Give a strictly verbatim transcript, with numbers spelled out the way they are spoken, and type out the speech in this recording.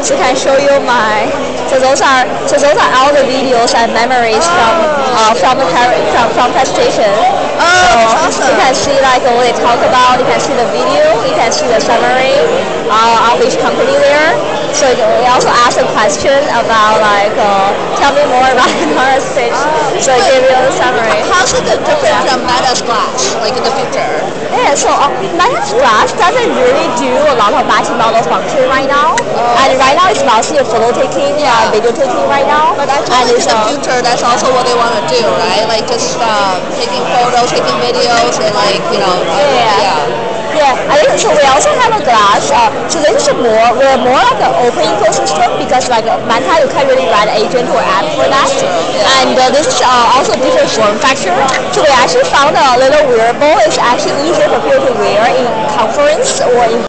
So can I show you my? So those are so those are all the videos and memories from uh, from the from from presentation. Oh, that's So you awesome. can see like what they talk about. You can see the video. You can see the summary uh, of each company there. So we also ask a question about like uh, tell me more about your pitch. So I give you the summary. How's it different from Meta's Glass, like in the future? Yeah, so uh, Meta's Glass doesn't really do a lot of multimodal function right now, Oh. and right now it's mostly a photo taking, Yeah. uh, video taking right now. But I and think in it's, the uh, future, that's also what they want to do, right? Like just um, taking photos, taking videos, and like, you know, uh, Yeah. yeah. Yeah, I think so. We also have a glass. Uh, so this is more. We're more like an open ecosystem because like uh, Manta, you can't really write an agent or app for that. And uh, this is uh, also different form factor. So we actually found a little wearable is actually easier for people to wear in conference or in